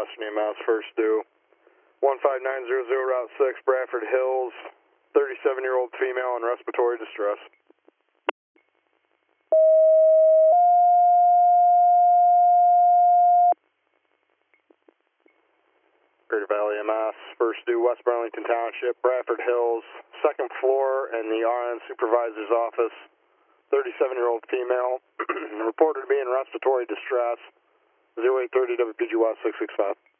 Boston EMS, first due. 15900 Route 6, Bradford Hills, 37-year-old female in respiratory distress. Greater Valley EMS, first due, West Burlington Township, Bradford Hills, second floor, and the RN supervisor's office. 37-year-old female, reported to be in respiratory distress. 0830 WPG West 665.